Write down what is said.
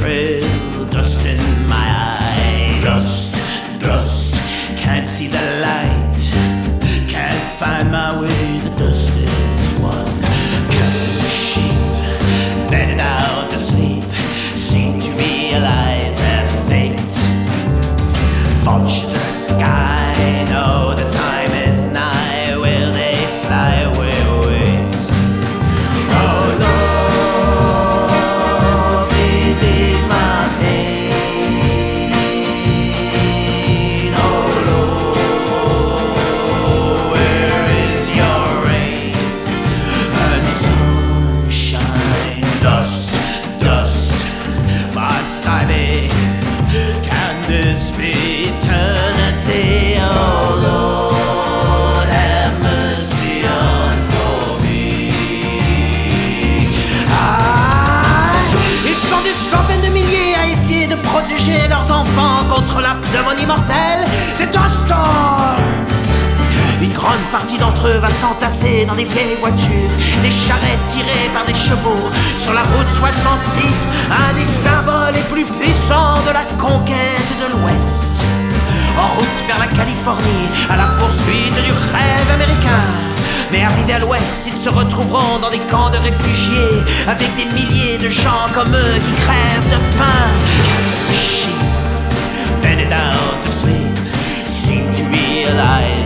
trail, dust in my eye. Dust, dust, can't see the light, can't find my way, the dust is one. Kind of sheep, bedded out to sleep, seem to realize their fate. Vultures in the sky know the time is nigh, will they fly away? Oh Lord, please ease my pain. Oh Lord, where is your rain and sunshine? Dust, dust, must I be? Can this be eternity? Oh Lord, have mercy on me. Ils sont des centaines de milliers à essayer de protéger leurs enfants contre la pneumonie mortelle des dust storms. Une grande partie d'entre eux va s'entasser dans des vieilles voitures, des charrettes tirées par des chevaux sur la route 66, un des symboles les plus puissants de la conquête de l'Ouest. En route vers la Californie, à la poursuite du rêve américain. Mais arrivés à l'Ouest, ils se retrouveront dans des camps de réfugiés, avec des milliers de gens comme eux qui crèvent de faim. Sheep, bedded down to sleep, seem to realize